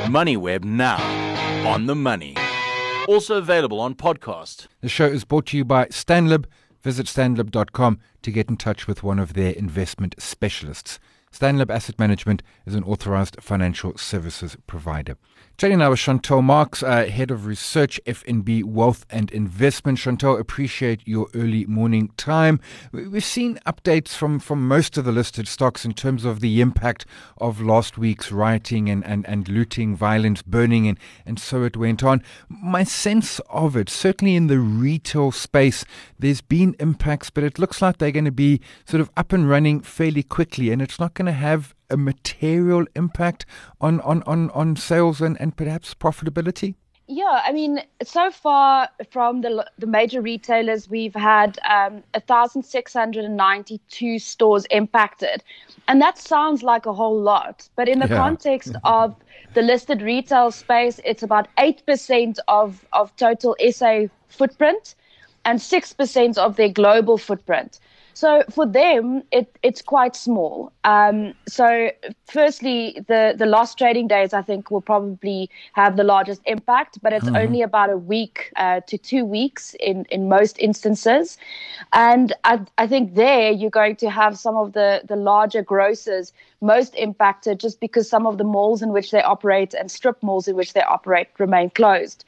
MoneyWeb now on the money. Also available on podcast. The show is brought to you by Stanlib. Visit stanlib.com to get in touch with one of their investment specialists. Stanlib Asset Management is an authorized financial services provider. Chatting now with Chantal Marks, Head of Research, FNB Wealth and Investment. Chantal, appreciate your early morning time. We've seen updates from most of the listed stocks in terms of the impact of last week's rioting and looting, violence, burning, and so it went on. My sense of it, certainly in the retail space, there's been impacts, but it looks like they're going to be sort of up and running fairly quickly, and it's not going to have a material impact on sales and perhaps profitability? Yeah, I mean, so far from the major retailers, we've had 1,692 stores impacted. And that sounds like a whole lot. But in the context of the listed retail space, it's about 8% of total SA footprint and 6% of their global footprint. So for them, it's quite small. So firstly, the lost trading days, I think, will probably have the largest impact, but it's only about a week to 2 weeks in most instances. And I think there you're going to have some of the larger grocers most impacted just because some of the malls in which they operate and strip malls in which they operate remain closed.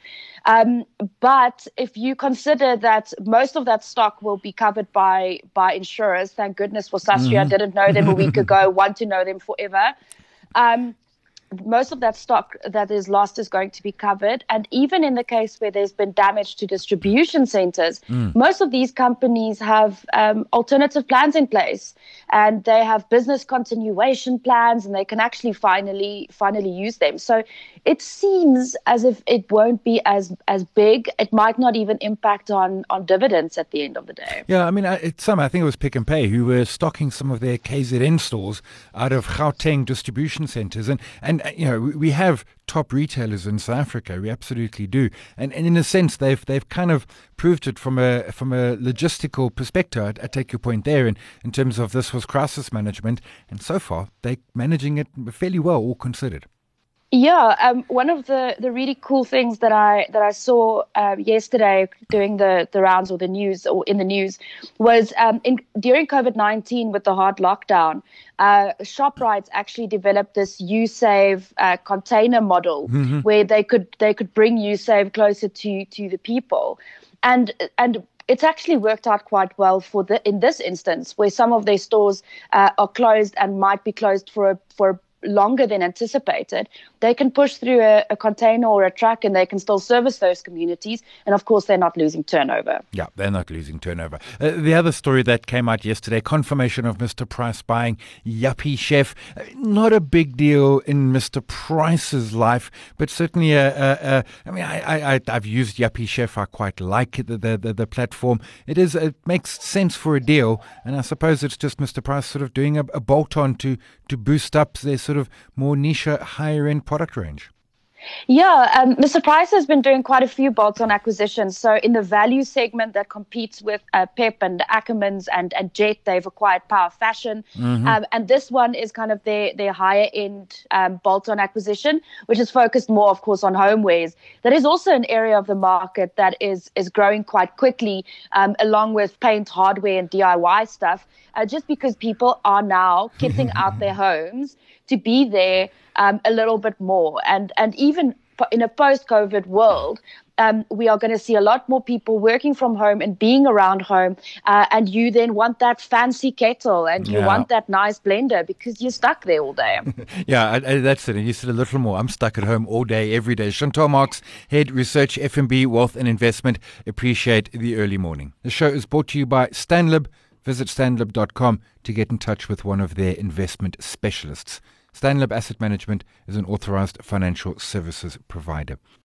But if you consider that most of that stock will be covered by insurers, thank goodness for Sasria, I didn't know them a week ago, want to know them forever. Most of that stock that is lost is going to be covered. And even in the case where there's been damage to distribution centers, most of these companies have alternative plans in place, and they have business continuation plans, and they can actually finally use them. So it seems as if it won't be as big. It might not even impact on dividends at the end of the day. Yeah, I mean, I think it was Pick n Pay who were stocking some of their KZN stores out of Gauteng distribution centers. And you know, we have top retailers in South Africa. We absolutely do. And in a sense, they've kind of proved it from a logistical perspective. I take your point there in terms of this was crisis management. And so far, they're managing it fairly well, all considered. Yeah, one of the really cool things that I saw yesterday doing the rounds or in the news was during COVID-19 with the hard lockdown, ShopRite actually developed this USave container model where they could bring USave closer to the people, and it's actually worked out quite well in this instance where some of their stores are closed and might be closed for longer than anticipated. They can push through a container or a truck and they can still service those communities. And of course, they're not losing turnover. Yeah, they're not losing turnover. The other story that came out yesterday, confirmation of Mr. Price buying Yuppiechef. Not a big deal in Mr. Price's life, but certainly I've used Yuppiechef. I quite like the platform. It makes sense for a deal. And I suppose it's just Mr. Price sort of doing a bolt-on to boost up their sort of more niche, higher-end product range. Yeah, Mr. Price has been doing quite a few bolt-on acquisitions. So in the value segment that competes with Pep and Ackermans and Jet, they've acquired Power Fashion. And this one is kind of their higher-end bolt-on acquisition, which is focused more, of course, on homewares. That is also an area of the market that is growing quite quickly, along with paint, hardware, and DIY stuff, just because people are now kitting out their homes to be there a little bit more. And even in a post-COVID world, we are going to see a lot more people working from home and being around home. And you then want that fancy kettle and you want that nice blender because you're stuck there all day. Yeah, that's it. And you said a little more. I'm stuck at home all day, every day. Chantal Marks, Head Research, FNB Wealth and Investment. Appreciate the early morning. The show is brought to you by Stanlib. Visit stanlib.com to get in touch with one of their investment specialists. Stanlib Asset Management is an authorized financial services provider.